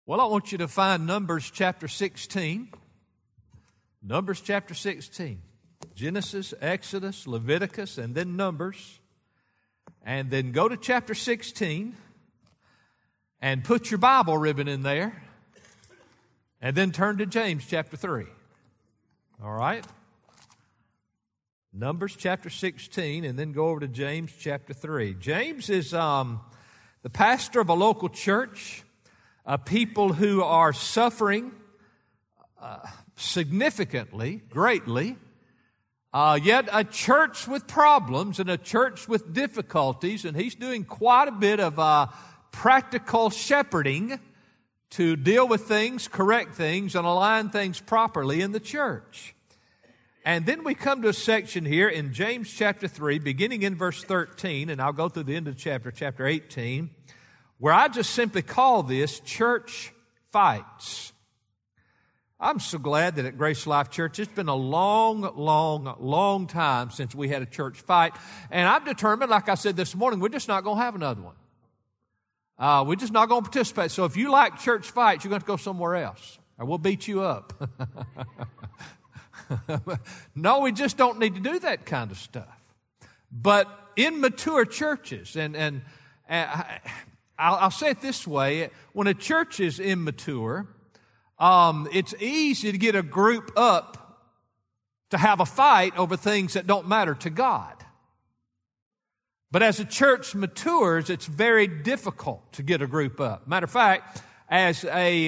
Well, I want you to find Numbers chapter 16. Numbers chapter 16. Genesis, Exodus, Leviticus, and then Numbers. And then go to chapter 16 and put your Bible ribbon in there. And then turn to James chapter 3. All right? Numbers chapter 16 and then go over to James chapter 3. James is the pastor of a local church. People who are suffering significantly, greatly, yet a church with problems and a church with difficulties, and he's doing quite a bit of practical shepherding to deal with things, correct things, and align things properly in the church. And then we come to a section here in James chapter 3, beginning in verse 13, and I'll go through the end of the chapter 18, where I just simply call this church fights. I'm so glad that at Grace Life Church, it's been a long time since we had a church fight. And I've determined, like I said this morning, we're just not going to have another one. We're just not going to participate. So if you like church fights, you're going to go somewhere else, or we'll beat you up. No, we just don't need to do that kind of stuff. But immature churches, and I'll say it this way, when a church is immature, it's easy to get a group up to have a fight over things that don't matter to God. But as a church matures, it's very difficult to get a group up. Matter of fact, as a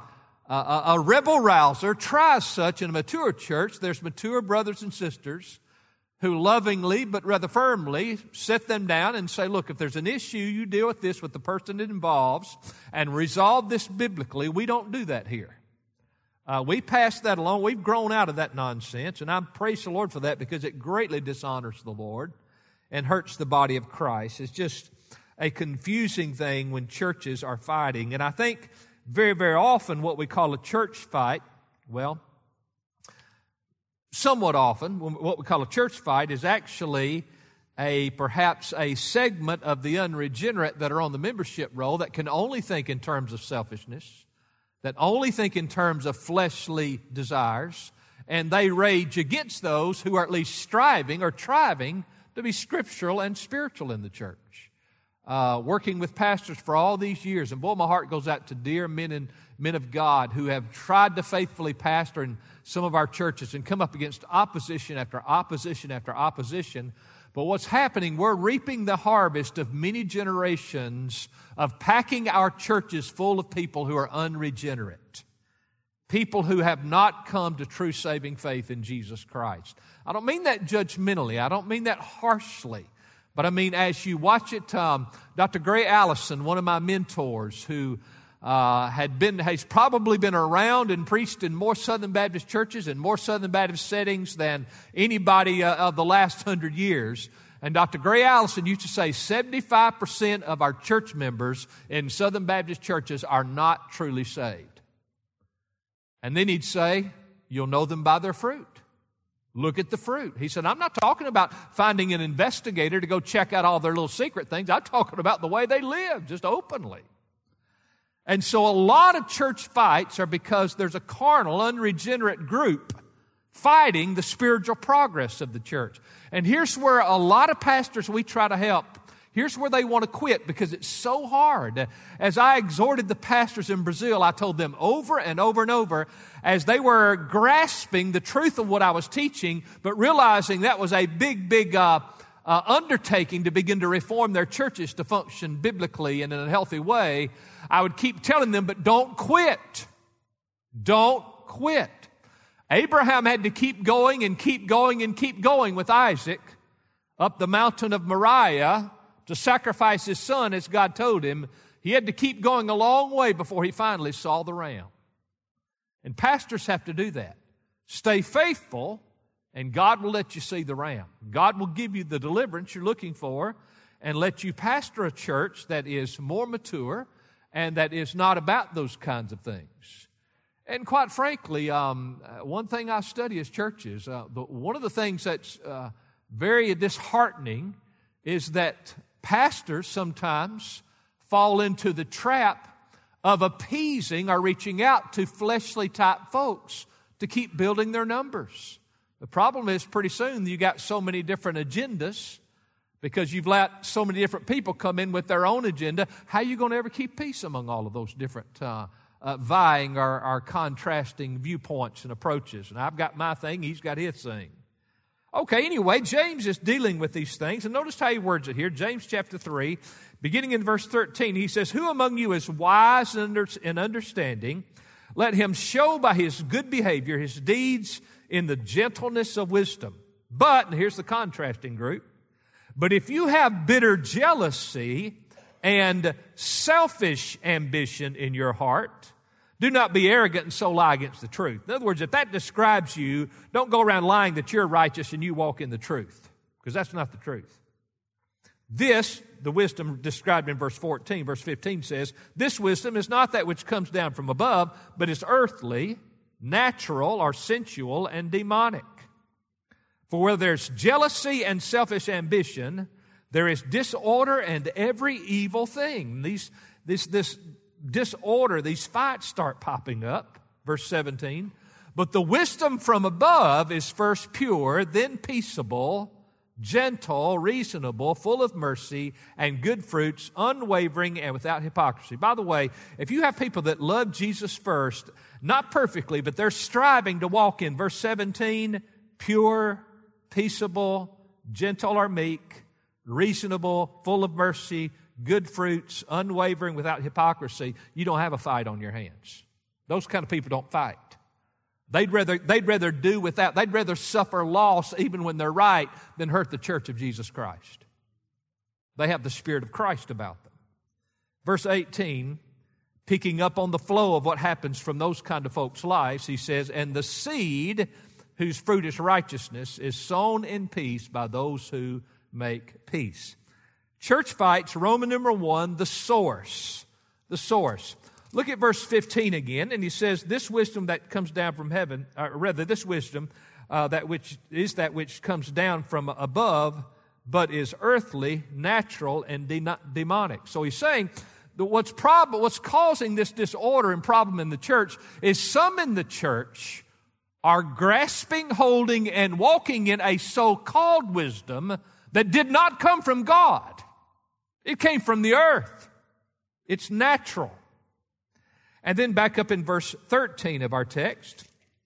rebel rouser tries such in a mature church, there's mature brothers and sisters who lovingly but rather firmly sit them down and say, look, if there's an issue, you deal with this with the person it involves and resolve this biblically. We don't do that here. We pass that along. We've grown out of that nonsense, and I praise the Lord for that because it greatly dishonors the Lord and hurts the body of Christ. It's just a confusing thing when churches are fighting. And I think very, very often what we call a church fight, well, somewhat often, what we call a church fight is actually perhaps a segment of the unregenerate that are on the membership roll that can only think in terms of selfishness, that only think in terms of fleshly desires, and they rage against those who are at least striving or thriving to be scriptural and spiritual in the church. Working with pastors for all these years, and boy, my heart goes out to dear men of God who have tried to faithfully pastor in some of our churches and come up against opposition after opposition after opposition. But what's happening, we're reaping the harvest of many generations of packing our churches full of people who are unregenerate, people who have not come to true saving faith in Jesus Christ. I don't mean that judgmentally. I don't mean that harshly. But I mean, as you watch it, Dr. Gray Allison, one of my mentors, who has probably been around and preached in more Southern Baptist churches and more Southern Baptist settings than anybody of the last 100 years. And Dr. Gray Allison used to say 75% of our church members in Southern Baptist churches are not truly saved. And then he'd say, you'll know them by their fruit. Look at the fruit. He said, I'm not talking about finding an investigator to go check out all their little secret things. I'm talking about the way they live, just openly. And so a lot of church fights are because there's a carnal, unregenerate group fighting the spiritual progress of the church. And here's where a lot of pastors we try to help, here's where they want to quit because it's so hard. As I exhorted the pastors in Brazil, I told them over and over and over, as they were grasping the truth of what I was teaching, but realizing that was a big undertaking to begin to reform their churches to function biblically and in a healthy way, I would keep telling them, but don't quit. Don't quit. Abraham had to keep going and keep going and keep going with Isaac up the mountain of Moriah to sacrifice his son as God told him. He had to keep going a long way before he finally saw the ram. And pastors have to do that. Stay faithful, and God will let you see the ram. God will give you the deliverance you're looking for and let you pastor a church that is more mature and that is not about those kinds of things. And quite frankly, one thing I study is churches. One of the things that's very disheartening is that pastors sometimes fall into the trap of appeasing or reaching out to fleshly type folks to keep building their numbers. The problem is pretty soon you got so many different agendas because you've let so many different people come in with their own agenda. How are you going to ever keep peace among all of those different vying or contrasting viewpoints and approaches? And I've got my thing, he's got his thing. Okay, anyway, James is dealing with these things. And notice how he words it here. James chapter 3, beginning in verse 13, he says, "Who among you is wise and understanding? Let him show by his good behavior his deeds in the gentleness of wisdom. But," and here's the contrasting group, "but if you have bitter jealousy and selfish ambition in your heart, do not be arrogant and so lie against the truth." In other words, if that describes you, don't go around lying that you're righteous and you walk in the truth, because that's not the truth. This, the wisdom described in verse 14, verse 15 says, "This wisdom is not that which comes down from above, but is earthly, natural, or sensual, and demonic. For where there's jealousy and selfish ambition, there is disorder and every evil thing." This disorder, these fights start popping up. Verse 17, "But the wisdom from above is first pure, then peaceable, gentle, reasonable, full of mercy and good fruits, unwavering and without hypocrisy." By the way, if you have people that love Jesus first, not perfectly, but they're striving to walk in, verse 17, pure, peaceable, gentle or meek, reasonable, full of mercy, good fruits, unwavering, without hypocrisy, you don't have a fight on your hands. Those kind of people don't fight. They'd rather do without. They'd rather suffer loss even when they're right than hurt the church of Jesus Christ. They have the Spirit of Christ about them. Verse 18, picking up on the flow of what happens from those kind of folks' lives, he says, "And the seed whose fruit is righteousness is sown in peace by those who make peace." Church fights, Roman number 1, the source. The source. Look at verse 15 again, and he says, "This wisdom that comes down from heaven, or rather this wisdom that which comes down from above, but is earthly, natural, and demonic." So he's saying that what's causing this disorder and problem in the church is some in the church are grasping, holding, and walking in a so-called wisdom that did not come from God. It came from the earth. It's natural. And then back up in verse 13 of our text,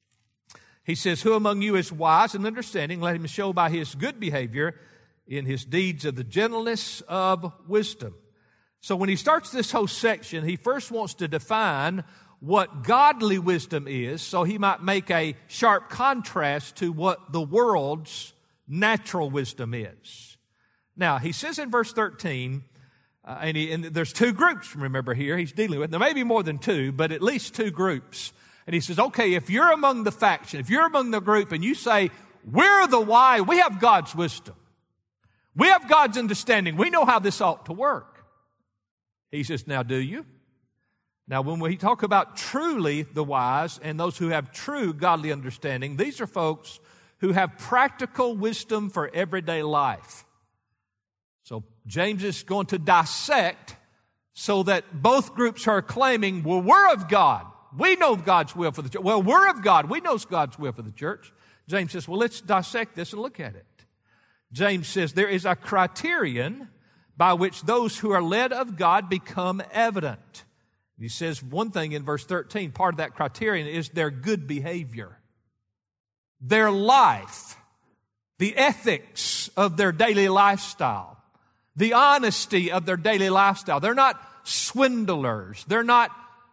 he says, "Who among you is wise and understanding? Let him show by his good behavior in his deeds of the gentleness of wisdom." So when he starts this whole section, he first wants to define what godly wisdom is, so he might make a sharp contrast to what the world's natural wisdom is. Now, he says in verse 13, and there's two groups, remember, here he's dealing with. There may be more than two, but at least two groups. And he says, okay, if you're among the faction, if you're among the group and you say, we're the wise, we have God's wisdom. We have God's understanding. We know how this ought to work. He says, now do you? Now, when we talk about truly the wise and those who have true godly understanding, these are folks who have practical wisdom for everyday life. So James is going to dissect so that both groups are claiming, well, we're of God. We know God's will for the church. Well, we're of God. We know God's will for the church. James says, well, let's dissect this and look at it. James says there is a criterion by which those who are led of God become evident. He says one thing in verse 13, part of that criterion is their good behavior. Their life, the ethics of their daily lifestyle, the honesty of their daily lifestyle. They're not swindlers. They're not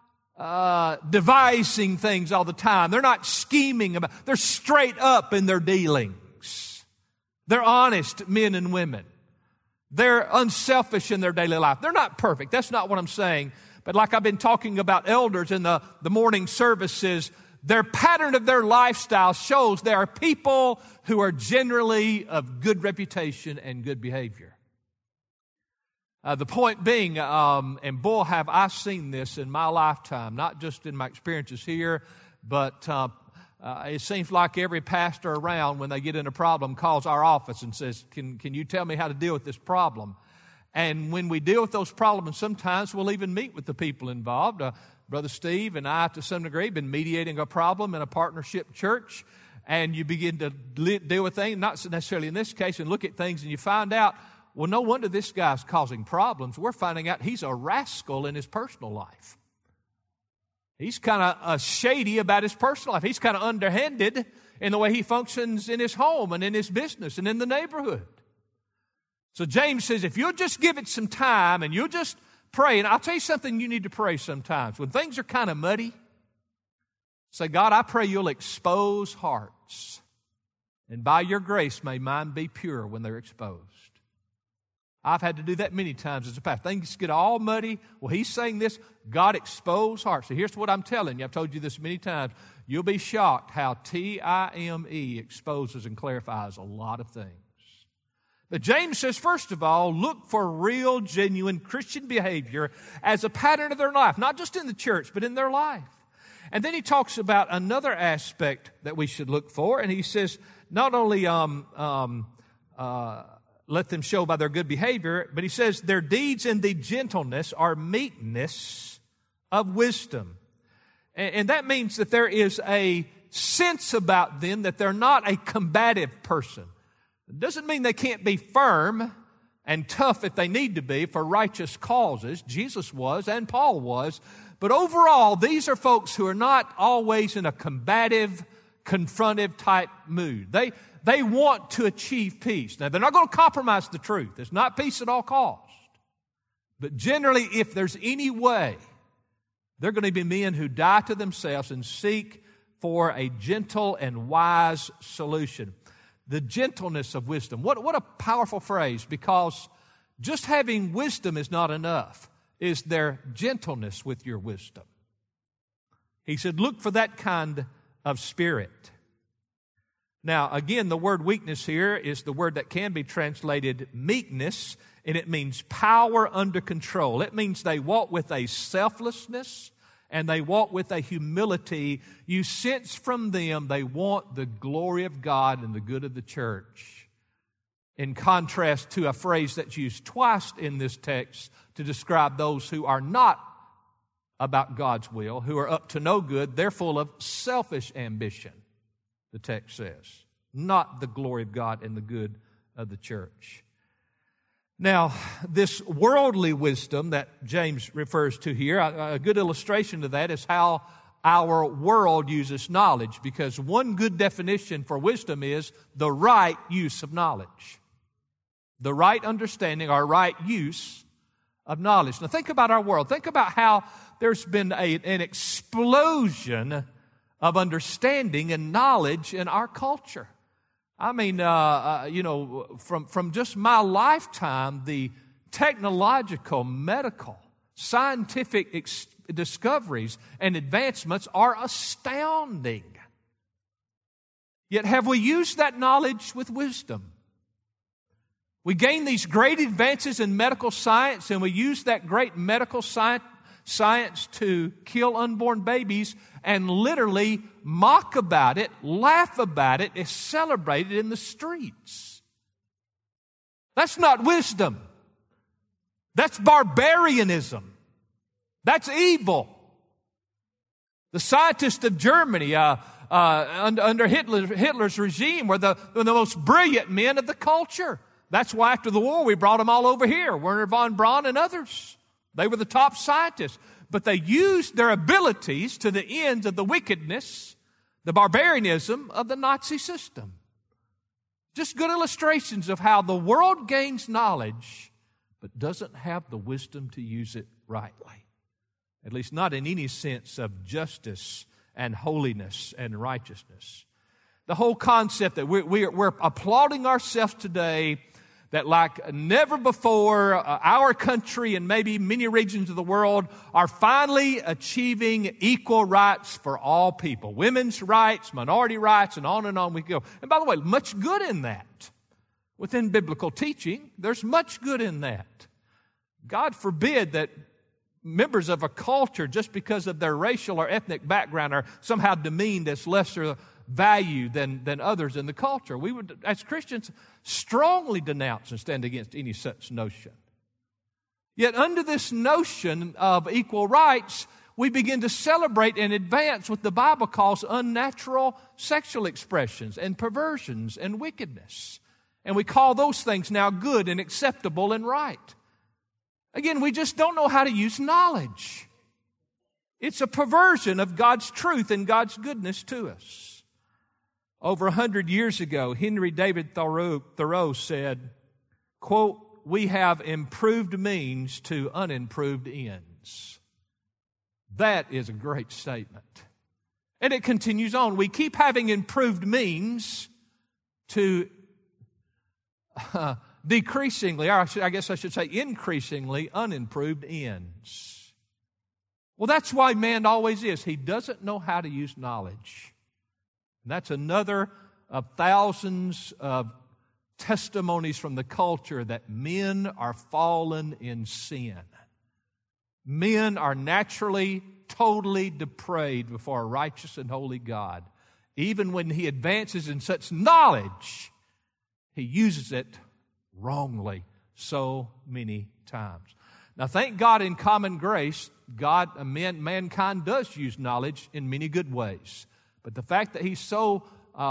devising things all the time. They're not scheming about. They're straight up in their dealings. They're honest men and women. They're unselfish in their daily life. They're not perfect. That's not what I'm saying. But like I've been talking about elders in the morning services, their pattern of their lifestyle shows there are people who are generally of good reputation and good behavior. The point being, and boy, have I seen this in my lifetime, not just in my experiences here, but it seems like every pastor around, when they get in a problem, calls our office and says, can you tell me how to deal with this problem? And when we deal with those problems, sometimes we'll even meet with the people involved. Brother Steve and I, to some degree, have been mediating a problem in a partnership church. And you begin to deal with things, not necessarily in this case, and look at things, and you find out, well, no wonder this guy's causing problems. We're finding out he's a rascal in his personal life. He's kind of shady about his personal life. He's kind of underhanded in the way he functions in his home and in his business and in the neighborhood. So James says, if you'll just give it some time and you'll just pray, and I'll tell you something you need to pray sometimes. When things are kind of muddy, say, God, I pray you'll expose hearts. And by your grace, may mine be pure when they're exposed. I've had to do that many times as a pastor. Things get all muddy. Well, he's saying this, God, expose hearts. So here's what I'm telling you. I've told you this many times. You'll be shocked how TIME exposes and clarifies a lot of things. But James says, first of all, look for real, genuine Christian behavior as a pattern of their life, not just in the church, but in their life. And then he talks about another aspect that we should look for, and he says, not only let them show by their good behavior, but he says their deeds in the gentleness or meekness of wisdom. And that means that there is a sense about them that they're not a combative person. It doesn't mean they can't be firm and tough if they need to be for righteous causes. Jesus was and Paul was. But overall, these are folks who are not always in a combative, confrontive type mood. They want to achieve peace. Now, they're not going to compromise the truth. It's not peace at all costs. But generally, if there's any way, they're going to be men who die to themselves and seek for a gentle and wise solution. The gentleness of wisdom. What a powerful phrase, because just having wisdom is not enough. Is there gentleness with your wisdom? He said, look for that kind of spirit. Now, again, the word weakness here is the word that can be translated meekness, and it means power under control. It means they walk with a selflessness and they walk with a humility. You sense from them they want the glory of God and the good of the church. In contrast to a phrase that's used twice in this text to describe those who are not about God's will, who are up to no good, they're full of selfish ambition, the text says, not the glory of God and the good of the church. Now, this worldly wisdom that James refers to here, a good illustration of that is how our world uses knowledge, because one good definition for wisdom is the right use of knowledge. The right understanding or right use of knowledge. Now think about our world. Think about how there's been an explosion of understanding and knowledge in our culture. I mean, from just my lifetime, the technological, medical, scientific discoveries and advancements are astounding. Yet have we used that knowledge with wisdom? We gain these great advances in medical science, and we use that great medical science to kill unborn babies and literally mock about it, laugh about it, and celebrate it in the streets. That's not wisdom. That's barbarianism. That's evil. The scientists of Germany under Hitler's regime were the most brilliant men of the culture. That's why after the war we brought them all over here, Werner von Braun and others. They were the top scientists. But they used their abilities to the ends of the wickedness, the barbarianism of the Nazi system. Just good illustrations of how the world gains knowledge but doesn't have the wisdom to use it rightly. At least not in any sense of justice and holiness and righteousness. The whole concept that we're applauding ourselves today that like never before, our country and maybe many regions of the world are finally achieving equal rights for all people. Women's rights, minority rights, and on we go. And by the way, much good in that. Within biblical teaching, there's much good in that. God forbid that members of a culture, just because of their racial or ethnic background, are somehow demeaned as lesser value than others in the culture. We would, as Christians, strongly denounce and stand against any such notion. Yet under this notion of equal rights, we begin to celebrate and advance what the Bible calls unnatural sexual expressions and perversions and wickedness. And we call those things now good and acceptable and right. Again, we just don't know how to use knowledge. It's a perversion of God's truth and God's goodness to us. Over 100 years ago, Henry David Thoreau said, quote, "We have improved means to unimproved ends." That is a great statement. And it continues on. We keep having improved means to decreasingly, or I guess I should say increasingly, unimproved ends. Well, that's why man always is. He doesn't know how to use knowledge. And that's another of thousands of testimonies from the culture that men are fallen in sin. Men are naturally, totally depraved before a righteous and holy God. Even when He advances in such knowledge, He uses it wrongly so many times. Now, thank God in common grace, mankind does use knowledge in many good ways. But the fact that He so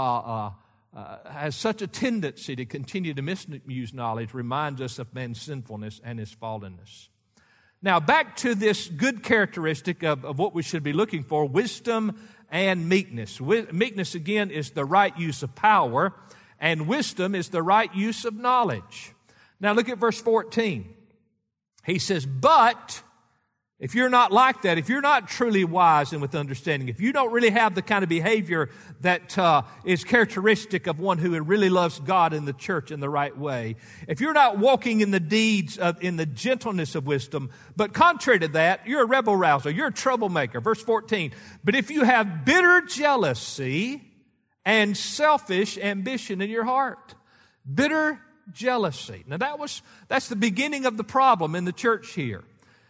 has such a tendency to continue to misuse knowledge reminds us of man's sinfulness and his fallenness. Now, back to this good characteristic of what we should be looking for, wisdom and meekness. Meekness, again, is the right use of power, and wisdom is the right use of knowledge. Now, look at verse 14. He says, "But if you're not like that, if you're not truly wise and with understanding, if you don't really have the kind of behavior that is characteristic of one who really loves God and the church in the right way, if you're not walking in the deeds in the gentleness of wisdom, but contrary to that, you're a rebel rouser, you're a troublemaker." Verse 14, "But if you have bitter jealousy and selfish ambition in your heart." Bitter jealousy. Now that's the beginning of the problem in the church here.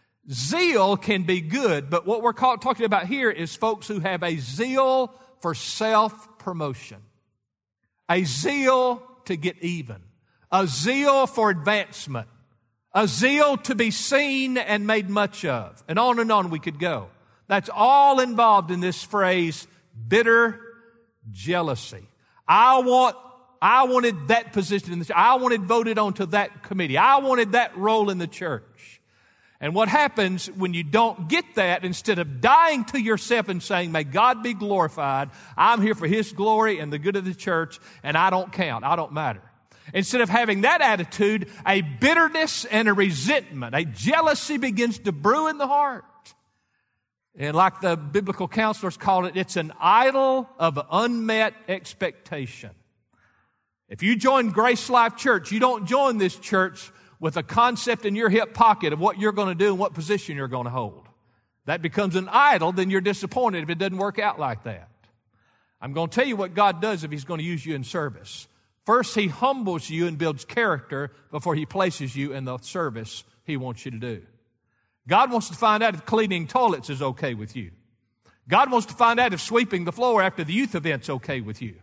Zeal can be good, but what we're talking about here is folks who have a zeal for self-promotion, a zeal to get even, a zeal for advancement, a zeal to be seen and made much of, and on we could go. That's all involved in this phrase, bitter jealousy. I wanted that position in the church. I wanted voted onto that committee. I wanted that role in the church. And what happens when you don't get that, instead of dying to yourself and saying, "May God be glorified, I'm here for His glory and the good of the church, and I don't count, I don't matter." Instead of having that attitude, a bitterness and a resentment, a jealousy begins to brew in the heart. And like the biblical counselors call it, it's an idol of unmet expectation. If you join Grace Life Church, you don't join this church with a concept in your hip pocket of what you're going to do and what position you're going to hold. That becomes an idol, then you're disappointed if it doesn't work out like that. I'm going to tell you what God does if He's going to use you in service. First, He humbles you and builds character before He places you in the service He wants you to do. God wants to find out if cleaning toilets is okay with you. God wants to find out if sweeping the floor after the youth event's okay with you.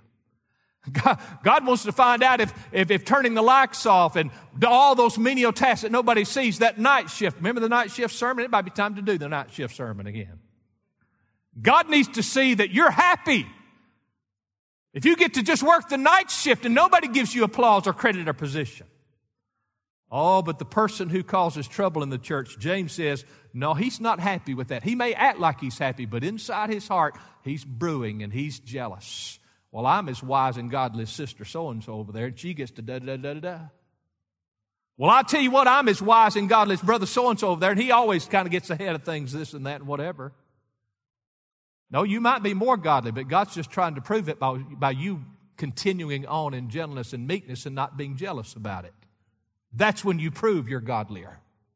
God wants to find out if turning the lights off and all those menial tasks that nobody sees, that night shift. Remember the night shift sermon? It might be time to do the night shift sermon again. God needs to see that you're happy. If you get to just work the night shift and nobody gives you applause or credit or position. Oh, but the person who causes trouble in the church, James says, no, he's not happy with that. He may act like he's happy, but inside his heart, he's brewing and he's jealous. Well, I'm as wise and godly as sister so-and-so over there, and she gets to da-da-da-da-da. Well, I tell you what, I'm as wise and godly as brother so-and-so over there, and he always kind of gets ahead of things, this and that and whatever. No, you might be more godly, but God's just trying to prove it by you continuing on in gentleness and meekness and not being jealous about it. That's when you prove you're godlier.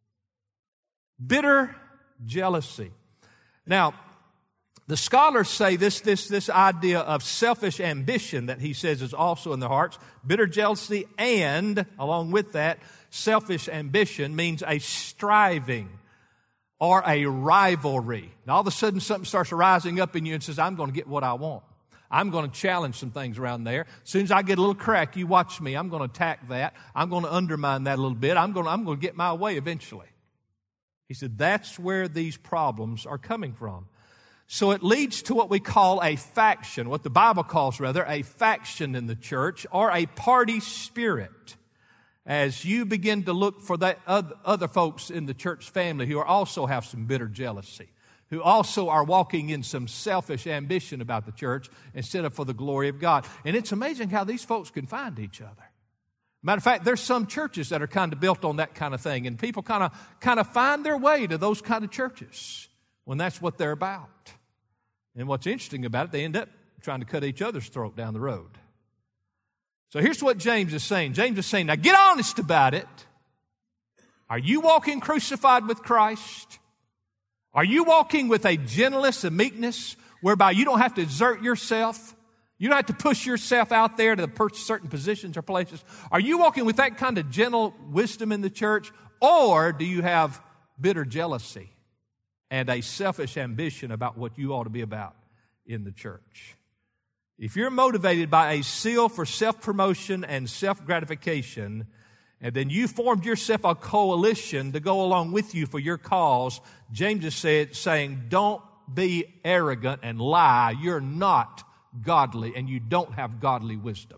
Bitter jealousy. Now, the scholars say this idea of selfish ambition that he says is also in the hearts, bitter jealousy, and along with that, selfish ambition means a striving or a rivalry. And all of a sudden something starts rising up in you and says, I'm going to get what I want. I'm going to challenge some things around there. As soon as I get a little crack, you watch me. I'm going to attack that. I'm going to undermine that a little bit. I'm going to get my way eventually. He said, that's where these problems are coming from. So it leads to what we call a faction, what the Bible calls, rather, a faction in the church, or a party spirit. As you begin to look for that other folks in the church family who also have some bitter jealousy, who also are walking in some selfish ambition about the church instead of for the glory of God. And it's amazing how these folks can find each other. Matter of fact, there's some churches that are kind of built on that kind of thing, and people kind of find their way to those kind of churches when that's what they're about. And what's interesting about it, they end up trying to cut each other's throat down the road. So here's what James is saying. James is saying, now get honest about it. Are you walking crucified with Christ? Are you walking with a gentleness and meekness whereby you don't have to exert yourself? You don't have to push yourself out there to certain positions or places. Are you walking with that kind of gentle wisdom in the church? Or do you have bitter jealousy and a selfish ambition about what you ought to be about in the church? If you're motivated by a zeal for self-promotion and self-gratification, and then you formed yourself a coalition to go along with you for your cause, James is saying, don't be arrogant and lie. You're not godly, and you don't have godly wisdom.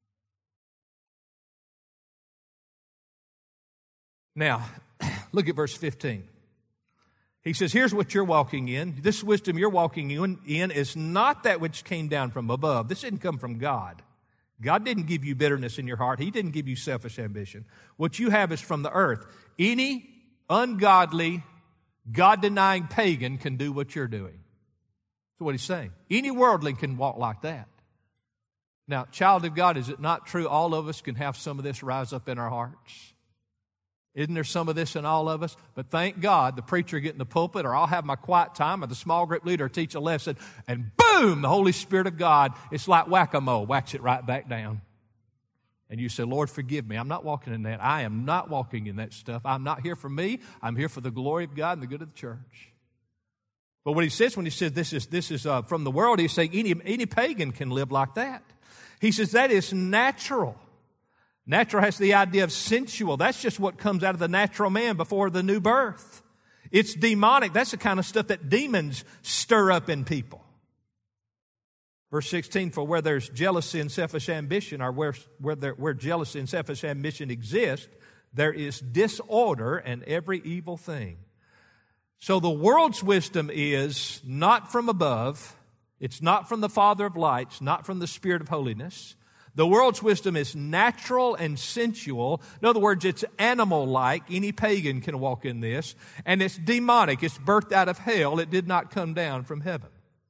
Now, look at verse 15. He says, here's what you're walking in. This wisdom you're walking in is not that which came down from above. This didn't come from God. God didn't give you bitterness in your heart. He didn't give you selfish ambition. What you have is from the earth. Any ungodly, God-denying pagan can do what you're doing. That's what he's saying. Any worldling can walk like that. Now, child of God, is it not true all of us can have some of this rise up in our hearts? Isn't there some of this in all of us? But thank God the preacher get in the pulpit, or I'll have my quiet time, or the small group leader teach a lesson, and boom, the Holy Spirit of God, it's like whack-a-mole, whacks it right back down. And you say, Lord, forgive me. I'm not walking in that. I am not walking in that stuff. I'm not here for me. I'm here for the glory of God and the good of the church. But what he says when he says this is from the world, he's saying any pagan can live like that. He says that is natural. Natural has the idea of sensual. That's just what comes out of the natural man before the new birth. It's demonic. That's the kind of stuff that demons stir up in people. Verse 16, for where there's jealousy and selfish ambition, or where jealousy and selfish ambition exist, there is disorder and every evil thing. So the world's wisdom is not from above. It's not from the Father of lights, not from the Spirit of holiness. The world's wisdom is natural and sensual. In other words, it's animal-like. Any pagan can walk in this. And it's demonic. It's birthed out of hell. It did not come down from heaven.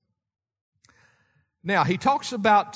Now, he talks about,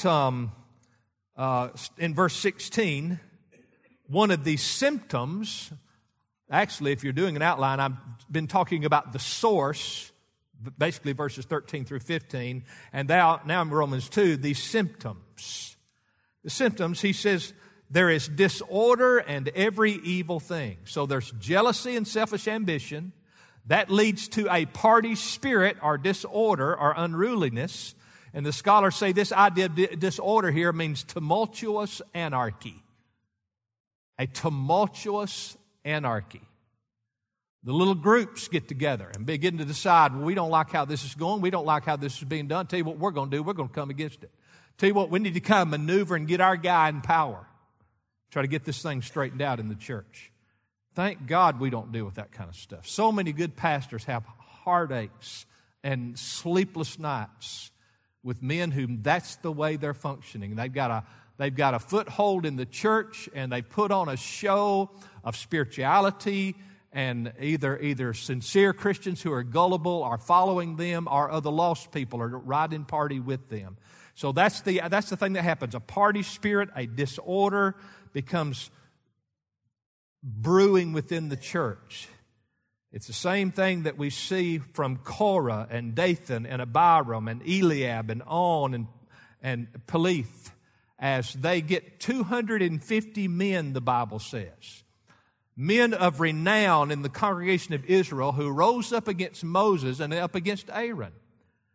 in verse 16, one of the symptoms. Actually, if you're doing an outline, I've been talking about the source, basically verses 13 through 15. And now in Romans 2, these symptoms. The symptoms, he says, there is disorder and every evil thing. So there's jealousy and selfish ambition. That leads to a party spirit or disorder or unruliness. And the scholars say this idea of disorder here means tumultuous anarchy. A tumultuous anarchy. The little groups get together and begin to decide, well, we don't like how this is going. We don't like how this is being done. Tell you what we're going to do. We're going to come against it. Tell you what, we need to kind of maneuver and get our guy in power. Try to get this thing straightened out in the church. Thank God we don't deal with that kind of stuff. So many good pastors have heartaches and sleepless nights with men whom that's the way they're functioning. They've got a foothold in the church, and they put on a show of spirituality, and either sincere Christians who are gullible are following them, or other lost people are riding party with them. So that's the thing that happens. A party spirit, a disorder becomes brewing within the church. It's the same thing that we see from Korah and Dathan and Abiram and Eliab and On and Peleth, as they get 250 men, the Bible says. Men of renown in the congregation of Israel who rose up against Moses and up against Aaron.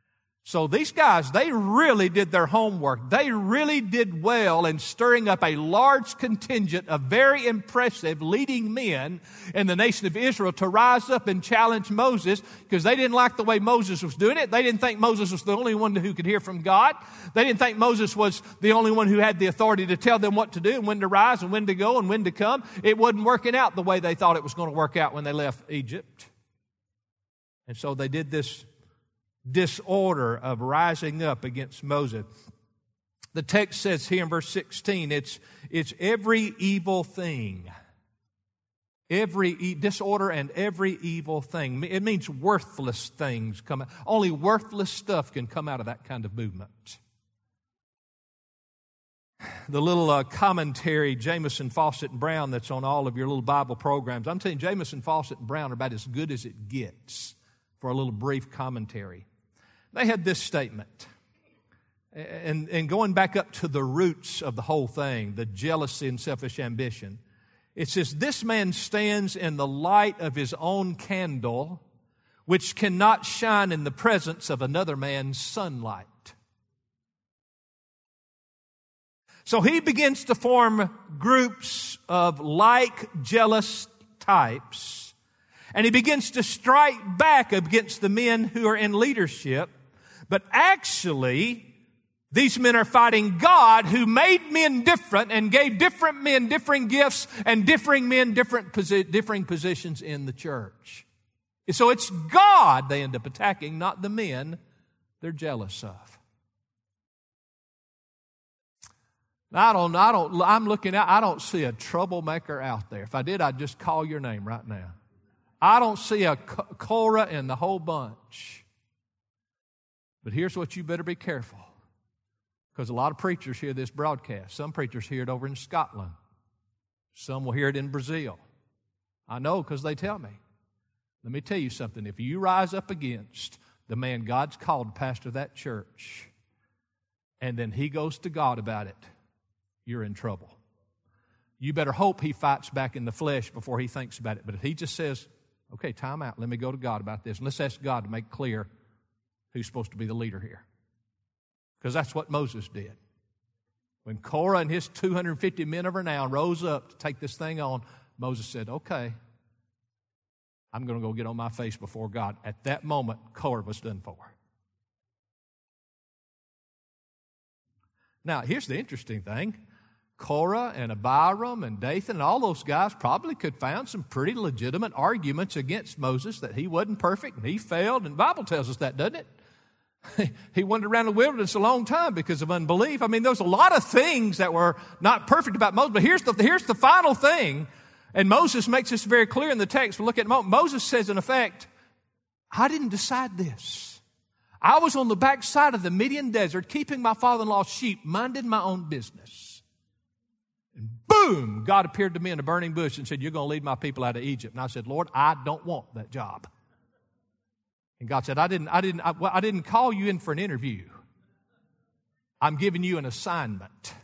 So these guys, they really did their homework. They really did well in stirring up a large contingent of very impressive leading men in the nation of Israel to rise up and challenge Moses, because they didn't like the way Moses was doing it. They didn't think Moses was the only one who could hear from God. They didn't think Moses was the only one who had the authority to tell them what to do and when to rise and when to go and when to come. It wasn't working out the way they thought it was going to work out when they left Egypt. And so they did this disorder of rising up against Moses. The text says here in verse 16, it's every evil thing. Every disorder and every evil thing. It means worthless things come out. Only worthless stuff can come out of that kind of movement. The little commentary, Jamieson, Fawcett, and Brown, that's on all of your little Bible programs. I'm telling you, Jamieson, Fawcett, and Brown are about as good as it gets for a little brief commentary. They had this statement, and going back up to the roots of the whole thing, the jealousy and selfish ambition, it says, this man stands in the light of his own candle, which cannot shine in the presence of another man's sunlight. So he begins to form groups of like jealous types, and he begins to strike back against the men who are in leadership. But actually, these men are fighting God, who made men different and gave different men different gifts and differing men differing positions in the church. So it's God they end up attacking, not the men they're jealous of. I don't see a troublemaker out there. If I did, I'd just call your name right now. I don't see a Korah in the whole bunch. But here's what you better be careful, because a lot of preachers hear this broadcast. Some preachers hear it over in Scotland. Some will hear it in Brazil. I know, because they tell me. Let me tell you something. If you rise up against the man God's called to pastor that church, and then he goes to God about it, you're in trouble. You better hope he fights back in the flesh before he thinks about it. But if he just says, okay, time out, let me go to God about this, and let's ask God to make clear who's supposed to be the leader here. Because that's what Moses did. When Korah and his 250 men of renown rose up to take this thing on, Moses said, okay, I'm going to go get on my face before God. At that moment, Korah was done for. Now, here's the interesting thing. Korah and Abiram and Dathan and all those guys probably could find some pretty legitimate arguments against Moses that he wasn't perfect and he failed. And the Bible tells us that, doesn't it? He wandered around the wilderness a long time because of unbelief. I mean, there's a lot of things that were not perfect about Moses. But here's the final thing. And Moses makes this very clear in the text. We'll look at it in a moment. Moses says, in effect, I didn't decide this. I was on the backside of the Midian desert, keeping my father-in-law's sheep, minding my own business. And boom, God appeared to me in a burning bush and said, you're going to lead my people out of Egypt. And I said, Lord, I don't want that job. And God said, I didn't call you in for an interview. I'm giving you an assignment.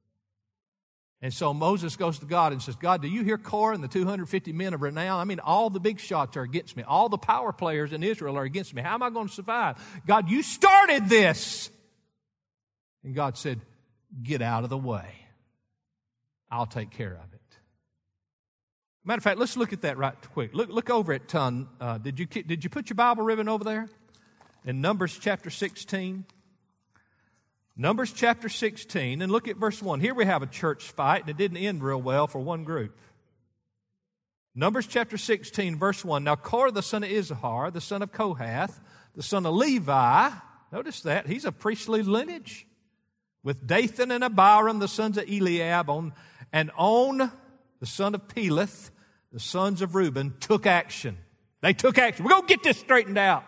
And so Moses goes to God and says, God, do you hear Korah and the 250 men of renown? I mean, all the big shots are against me. All the power players in Israel are against me. How am I going to survive? God, you started this. And God said, get out of the way. I'll take care of it. Matter of fact, let's look at that right quick. Look over at did you put your Bible ribbon over there? In Numbers chapter 16. Numbers chapter 16, and look at verse 1. Here we have a church fight, and it didn't end real well for one group. Numbers chapter 16, verse 1. Now Korah, the son of Izhar, the son of Kohath, the son of Levi, notice that, he's a priestly lineage, with Dathan and Abiram, the sons of Eliab, and On, the son of Peleth, the sons of Reuben, took action. They took action. We're going to get this straightened out.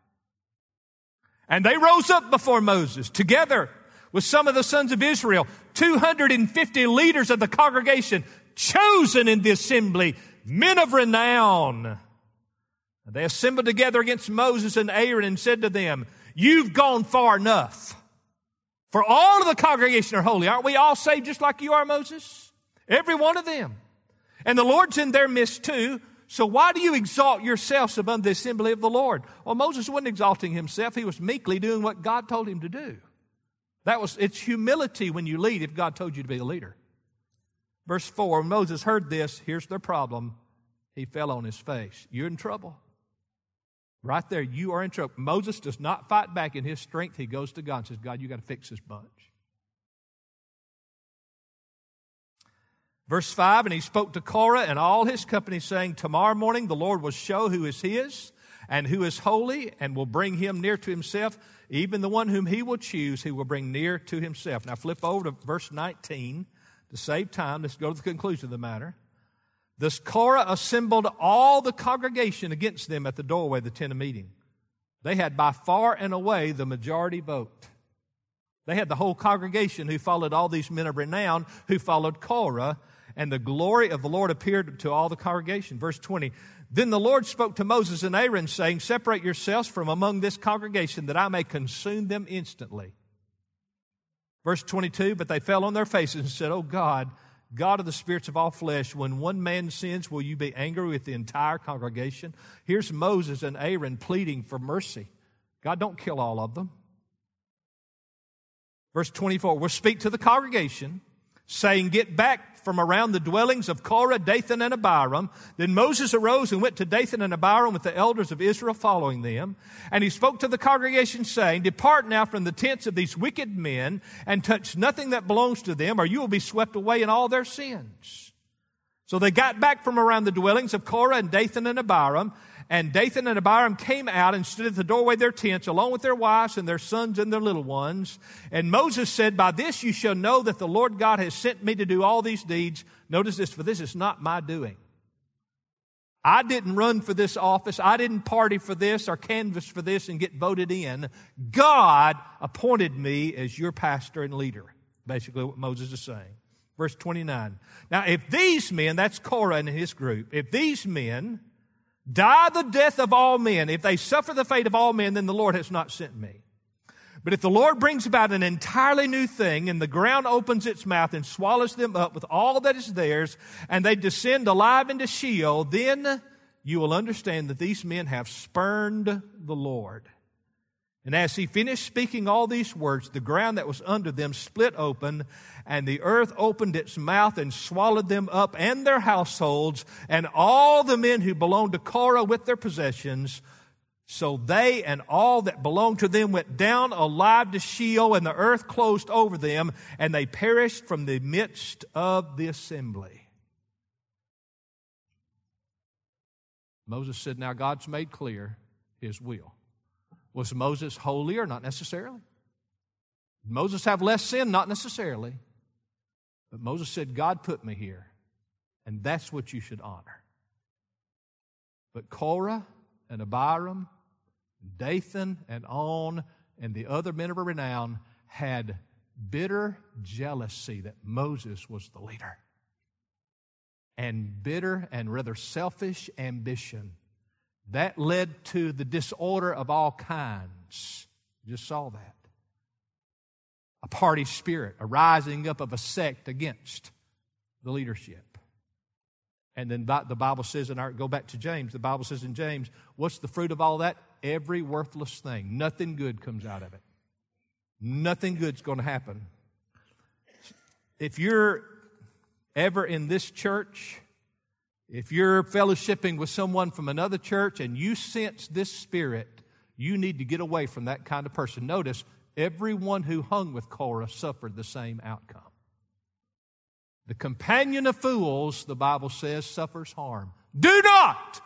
And they rose up before Moses, together with some of the sons of Israel, 250 leaders of the congregation, chosen in the assembly, men of renown. And they assembled together against Moses and Aaron and said to them, you've gone far enough. For all of the congregation are holy. Aren't we all saved just like you are, Moses? Every one of them. And the Lord's in their midst too. So why do you exalt yourselves above the assembly of the Lord? Well, Moses wasn't exalting himself. He was meekly doing what God told him to do. It's humility when you lead if God told you to be a leader. Verse 4, when Moses heard this, here's their problem. He fell on his face. You're in trouble. Right there, you are in trouble. Moses does not fight back in his strength. He goes to God and says, God, you got to fix this bunch. Verse 5, and he spoke to Korah and all his company, saying, tomorrow morning the Lord will show who is his and who is holy, and will bring him near to himself. Even the one whom he will choose, he will bring near to himself. Now flip over to verse 19 to save time. Let's go to the conclusion of the matter. Thus Korah assembled all the congregation against them at the doorway of the tent of meeting. They had by far and away the majority vote. They had the whole congregation who followed all these men of renown who followed Korah, and the glory of the Lord appeared to all the congregation. Verse 20, then the Lord spoke to Moses and Aaron, saying, separate yourselves from among this congregation, that I may consume them instantly. Verse 22, but they fell on their faces and said, O God, God of the spirits of all flesh, when one man sins, will you be angry with the entire congregation? Here's Moses and Aaron pleading for mercy. God, don't kill all of them. Verse 24, we'll speak to the congregation, saying, get back from around the dwellings of Korah, Dathan, and Abiram. Then Moses arose and went to Dathan and Abiram with the elders of Israel following them. And he spoke to the congregation, saying, depart now from the tents of these wicked men, and touch nothing that belongs to them, or you will be swept away in all their sins. So they got back from around the dwellings of Korah and Dathan and Abiram, and Dathan and Abiram came out and stood at the doorway of their tents, along with their wives and their sons and their little ones. And Moses said, by this you shall know that the Lord God has sent me to do all these deeds. Notice this, for this is not my doing. I didn't run for this office. I didn't party for this or canvass for this and get voted in. God appointed me as your pastor and leader. Basically what Moses is saying. Verse 29. Now if these men, that's Korah and his group, if these men die the death of all men, if they suffer the fate of all men, then the Lord has not sent me. But if the Lord brings about an entirely new thing, and the ground opens its mouth and swallows them up with all that is theirs, and they descend alive into Sheol, then you will understand that these men have spurned the Lord. And as he finished speaking all these words, the ground that was under them split open, and the earth opened its mouth and swallowed them up and their households, and all the men who belonged to Korah with their possessions. So they and all that belonged to them went down alive to Sheol, and the earth closed over them, and they perished from the midst of the assembly. Moses said, now God's made clear his will. Was Moses holier? Not necessarily. Did Moses have less sin? Not necessarily. But Moses said, God put me here, and that's what you should honor. But Korah and Abiram, Dathan and On, and the other men of renown had bitter jealousy that Moses was the leader, and bitter and rather selfish ambition. That led to the disorder of all kinds. You just saw that. A party spirit, a rising up of a sect against the leadership. And then the Bible says, go back to James, the Bible says in James, what's the fruit of all that? Every worthless thing. Nothing good comes out of it. Nothing good's going to happen. If you're ever in this church, if you're fellowshipping with someone from another church and you sense this spirit, you need to get away from that kind of person. Notice, everyone who hung with Korah suffered the same outcome. The companion of fools, the Bible says, suffers harm. Do not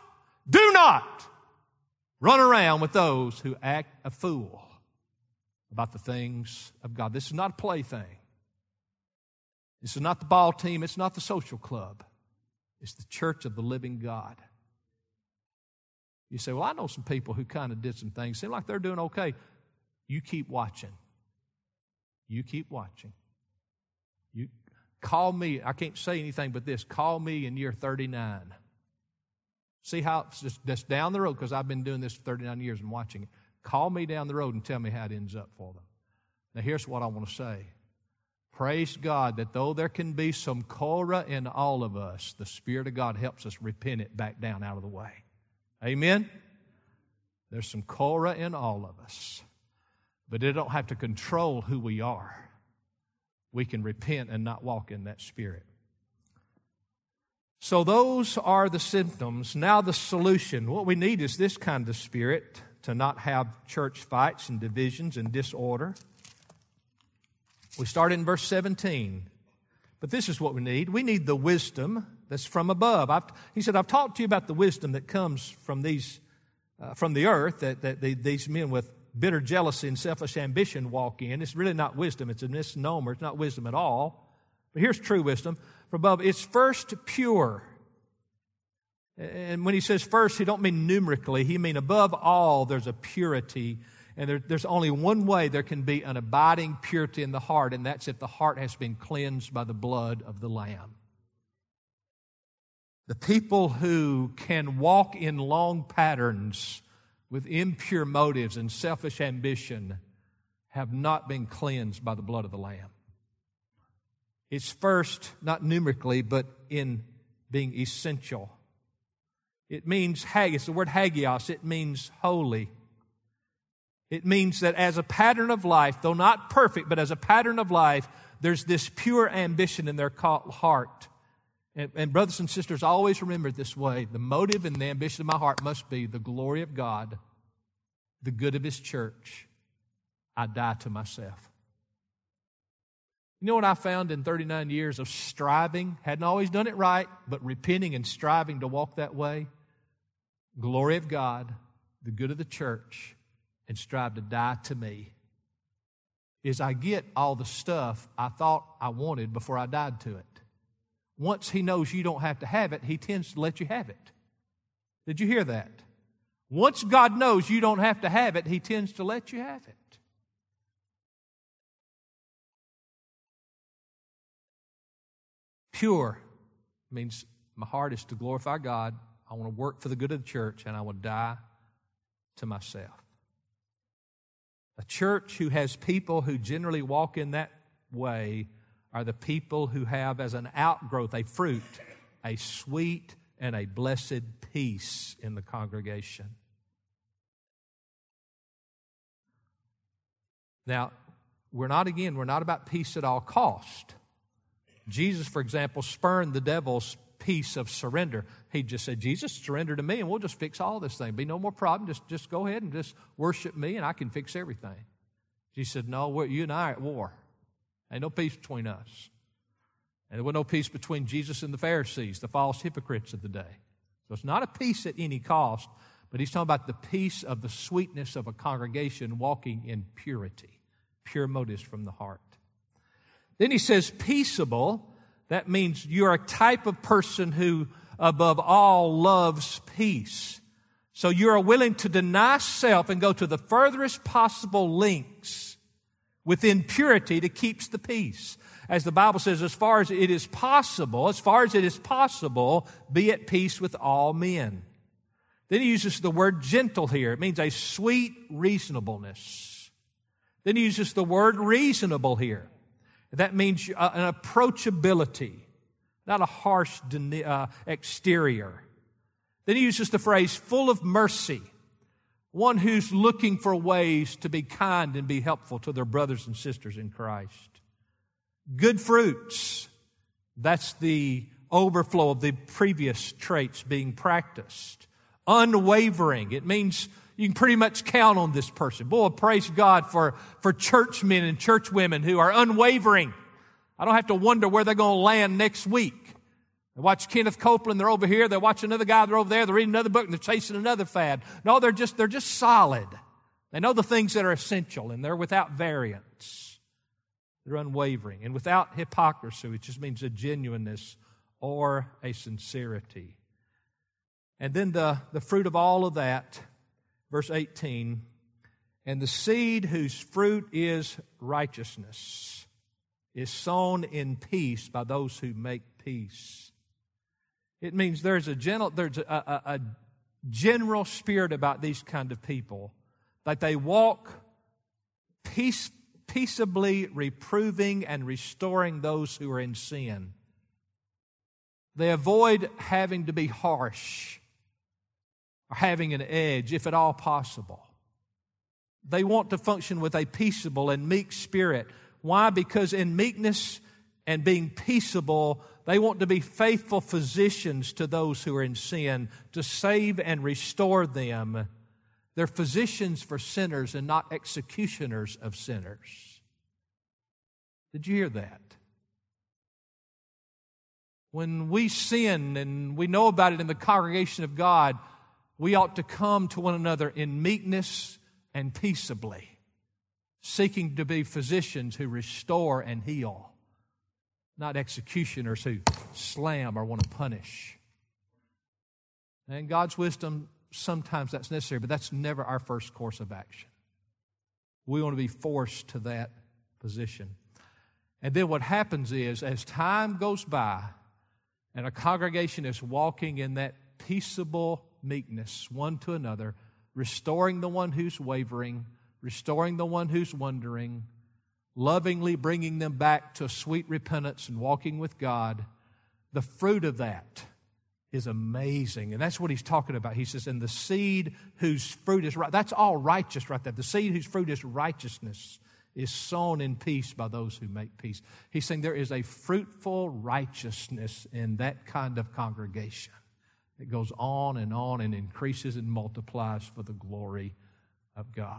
run around with those who act a fool about the things of God. This is not a plaything. This is not the ball team. It's not the social club. It's the church of the living God. You say, well, I know some people who kind of did some things. Seem like they're doing okay. You keep watching. You keep watching. You call me. I can't say anything but this. Call me in year 39. See how it's just down the road, because I've been doing this for 39 years and watching it. Call me down the road and tell me how it ends up for them. Now, here's what I want to say. Praise God that though there can be some Korah in all of us, the Spirit of God helps us repent it back down out of the way. Amen? There's some Korah in all of us. But it don't have to control who we are. We can repent and not walk in that spirit. So those are the symptoms. Now the solution. What we need is this kind of spirit to not have church fights and divisions and disorder. We start in verse 17. But this is what we need. We need the wisdom that's from above. He said, I've talked to you about the wisdom that comes from the earth that these men with bitter jealousy and selfish ambition walk in. It's really not wisdom. It's a misnomer. It's not wisdom at all. But here's true wisdom. From above, it's first pure. And when he says first, he don't mean numerically. He means above all, there's a purity. And there's only one way there can be an abiding purity in the heart, and that's if the heart has been cleansed by the blood of the Lamb. The people who can walk in long patterns with impure motives and selfish ambition have not been cleansed by the blood of the Lamb. It's first, not numerically, but in being essential. It means, it's the word hagios, it means holy. It means that as a pattern of life, though not perfect, but as a pattern of life, there's this pure ambition in their heart. And brothers and sisters, always remember it this way. The motive and the ambition of my heart must be the glory of God, the good of His church. I die to myself. You know what I found in 39 years of striving? Hadn't always done it right, but repenting and striving to walk that way. Glory of God, the good of the church, and strive to die to me, is I get all the stuff I thought I wanted before I died to it. Once He knows you don't have to have it, He tends to let you have it. Did you hear that? Once God knows you don't have to have it, He tends to let you have it. Pure means my heart is to glorify God. I want to work for the good of the church, and I will die to myself. A church who has people who generally walk in that way are the people who have as an outgrowth, a fruit, a sweet and a blessed peace in the congregation. Now, we're not about peace at all cost. Jesus, for example, spurned the devil's peace of surrender. He just said, Jesus, surrender to me and we'll just fix all this thing. Be no more problem. Just go ahead and just worship me and I can fix everything. Jesus said, no, you and I are at war. Ain't no peace between us. And there was no peace between Jesus and the Pharisees, the false hypocrites of the day. So it's not a peace at any cost, but he's talking about the peace of the sweetness of a congregation walking in purity, pure motives from the heart. Then he says peaceable. That means you're a type of person who, above all, loves peace. So you're willing to deny self and go to the furthest possible lengths within purity to keep the peace. As the Bible says, as far as it is possible, be at peace with all men. Then he uses the word gentle here. It means a sweet reasonableness. Then he uses the word reasonable here. That means an approachability, not a harsh exterior. Then he uses the phrase full of mercy, one who's looking for ways to be kind and be helpful to their brothers and sisters in Christ. Good fruits, that's the overflow of the previous traits being practiced. Unwavering, it means you can pretty much count on this person. Boy, praise God for churchmen and church women who are unwavering. I don't have to wonder where they're going to land next week. They watch Kenneth Copeland, they're over here. They watch another guy, they're over there. They're reading another book and they're chasing another fad. No, they're just solid. They know the things that are essential and they're without variance. They're unwavering and without hypocrisy, which just means a genuineness or a sincerity. And then the fruit of all of that, verse 18, and the seed whose fruit is righteousness is sown in peace by those who make peace. It means there's a general spirit about these kind of people, that they walk peaceably reproving and restoring those who are in sin. They avoid having to be harsh or having an edge, if at all possible. They want to function with a peaceable and meek spirit. Why? Because in meekness and being peaceable, they want to be faithful physicians to those who are in sin, to save and restore them. They're physicians for sinners and not executioners of sinners. Did you hear that? When we sin and we know about it in the congregation of God, we ought to come to one another in meekness and peaceably, seeking to be physicians who restore and heal, not executioners who slam or want to punish. And God's wisdom, sometimes that's necessary, but that's never our first course of action. We want to be forced to that position. And then what happens is, as time goes by and a congregation is walking in that peaceable meekness one to another, restoring the one who's wavering, restoring the one who's wondering, lovingly bringing them back to sweet repentance and walking with God, the fruit of that is amazing. And that's what he's talking about. He says, and the seed whose fruit is right, that's all righteous right there. The seed whose fruit is righteousness is sown in peace by those who make peace. He's saying there is a fruitful righteousness in that kind of congregation. It goes on and increases and multiplies for the glory of God.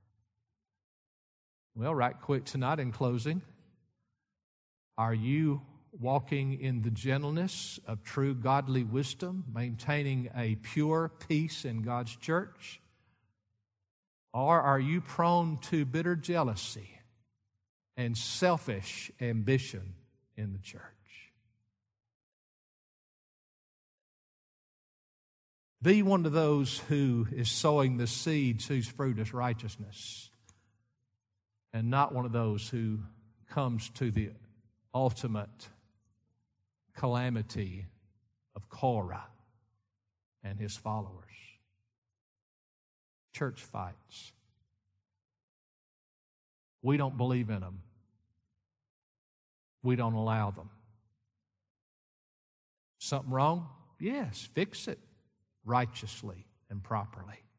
Well, right quick tonight in closing, are you walking in the gentleness of true godly wisdom, maintaining a pure peace in God's church? Or are you prone to bitter jealousy and selfish ambition in the church? Be one of those who is sowing the seeds whose fruit is righteousness, and not one of those who comes to the ultimate calamity of Korah and his followers. Church fights. We don't believe in them. We don't allow them. Something wrong? Yes, fix it righteously and properly.